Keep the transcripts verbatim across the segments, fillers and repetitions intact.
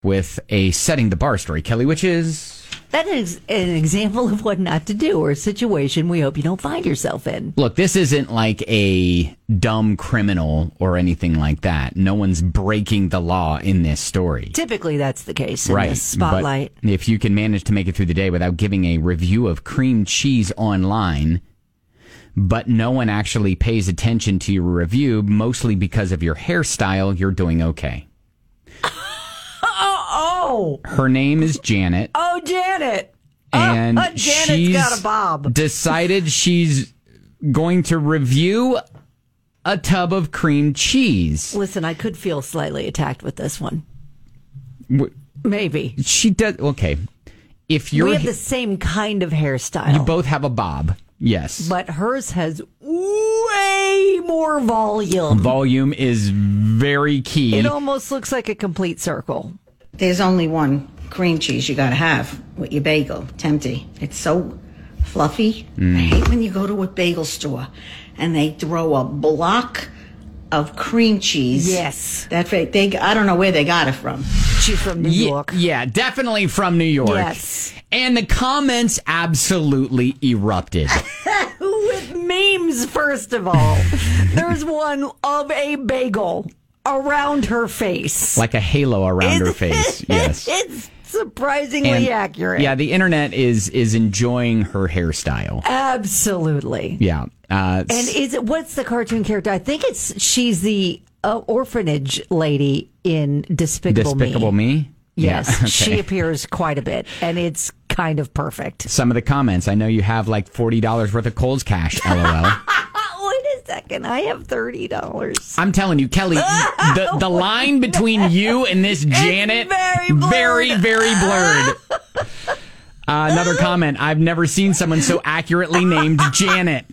with a setting the bar story, Kelly, which is... That is an example of what not to do, or a situation we hope you don't find yourself in. Look, this isn't like a dumb criminal or anything like that. No one's breaking the law in this story. Typically, that's the case in right. this spotlight. But if you can manage to make it through the day without giving a review of cream cheese online, but no one actually pays attention to your review, mostly because of your hairstyle, you're doing okay. Oh, her name is Janet. Oh, Janet. And oh, Janet's she's got a bob. decided she's going to review a tub of cream cheese. Listen, I could feel slightly attacked with this one. W- Maybe. She does. Okay. If you're, we have the same kind of hairstyle. You both have a bob. Yes. But hers has way more volume. Volume is very key. It almost looks like a complete circle. There's only one cream cheese you got to have with your bagel, Tempty. It's so fluffy. Mm. I hate when you go to a bagel store and they throw a block of cream cheese. Yes. That they, I don't know where they got it from. She's from New yeah, York. Yeah, definitely from New York. Yes. And the comments absolutely erupted. With memes, first of all. There's one of a bagel around her face. Like a halo around it's, her face, yes. It's surprisingly and, accurate. Yeah, the internet is is enjoying her hairstyle. Absolutely. Yeah. Uh, and is it, what's the cartoon character? I think it's she's the uh, orphanage lady in Despicable, Despicable Me. Me? Yes, yeah, okay. She appears quite a bit, and it's kind of perfect. Some of the comments, I know you have like forty dollars worth of Kohl's cash, LOL. Wait a second, I have thirty dollars. I'm telling you, Kelly, the, the line between you and this Janet, very, blurred. very, very blurred. Uh, another comment, I've never seen someone so accurately named Janet.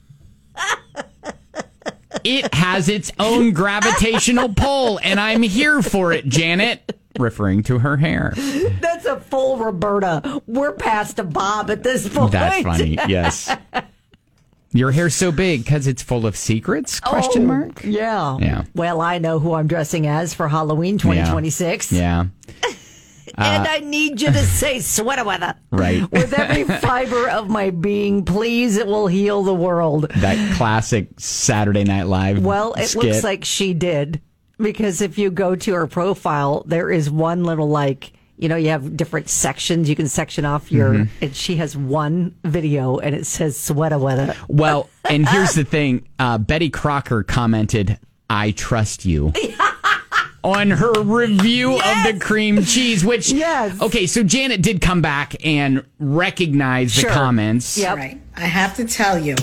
It has its own gravitational pull, and I'm here for it, Janet. Referring to her hair. That's a full Roberta. We're past a bob at this point. That's funny, yes. Your hair's so big because it's full of secrets? Question oh, mark? Yeah. Yeah. Well, I know who I'm dressing as for Halloween twenty twenty-six. Yeah. yeah. And uh, I need you to say sweater weather. Right. With every fiber of my being, please, it will heal the world. That classic Saturday Night Live Well, it skit. looks like she did. Because if you go to her profile, there is one little, like, you know, you have different sections. You can section off your, mm-hmm. and she has one video and it says sweater weather. Well, and here's the thing. Uh, Betty Crocker commented, I trust you. On her review yes! of the cream cheese, which, yes. okay, so Janet did come back and recognize sure. the comments. Yep. Right. I have to tell you,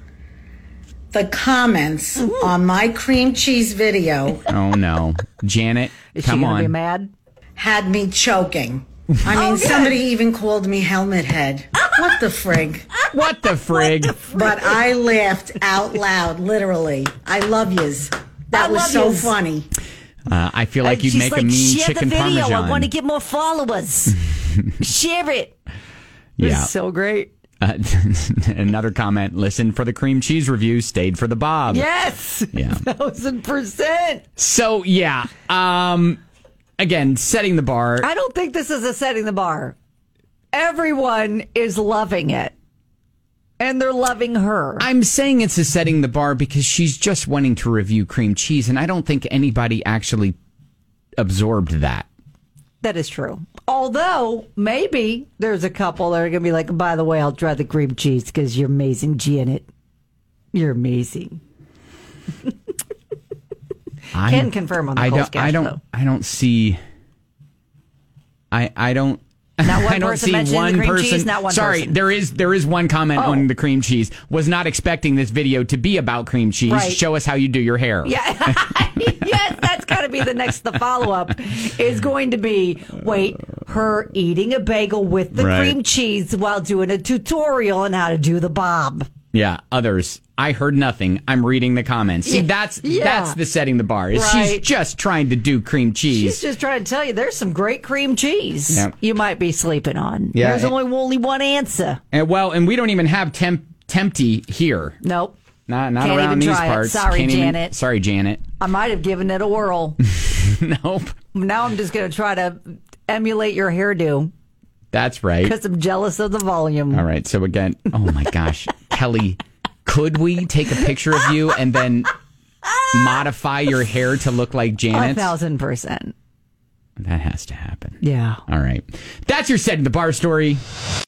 the comments mm-hmm. on my cream cheese video. Oh, no. Janet, Is come she gonna on. Be mad? Had me choking. I mean, oh, somebody even called me helmet head. What the frig? What the frig? What the frig? But I laughed out loud, literally. I love yous. That I was so yous. funny. Uh, I feel like and you'd make like, a mean share chicken the video. parmesan. I want to get more followers. Share it. Yeah. It's so great. Uh, another comment, listen for the cream cheese review, stayed for the bob. Yes. Yeah. Thousand percent. So, yeah. Um, again, setting the bar. I don't think this is a setting the bar. Everyone is loving it. And they're loving her. I'm saying it's a setting the bar because she's just wanting to review cream cheese, and I don't think anybody actually absorbed that. That is true. Although, maybe there's a couple that are going to be like, by the way, I'll try the cream cheese because you're amazing, Janet. You're amazing. I Can confirm on the I Kohl's don't, cash, I don't, though. I don't see... I, I don't... Not one I don't person see mentioning one the cream person. cheese, not one Sorry, person. there is there is one comment Oh. on the cream cheese. Was not expecting this video to be about cream cheese. Right. Show us how you do your hair. Yeah, yes, that's got to be the next. The follow up is going to be wait her eating a bagel with the Right. cream cheese while doing a tutorial on how to do the bob. Yeah, others. I heard nothing. I'm reading the comments. See, Yeah. that's Yeah. that's the setting the bar. Is She's Right. just trying to do cream cheese. She's just trying to tell you there's some great cream cheese Yeah. you might be sleeping on. Yeah, There's and- only only one answer. And well, and we don't even have temp Tempty here. Nope. Not not Can't around even these try it. parts. Sorry, Can't even- Janet. sorry, Janet. I might have given it a whirl. Nope. Now I'm just going to try to emulate your hairdo That's right. because I'm jealous of the volume. All right. So again, oh my gosh, Kelly, could we take a picture of you and then modify your hair to look like A Janet's? thousand percent. That has to happen. Yeah. All right. That's your Setting the Bar story.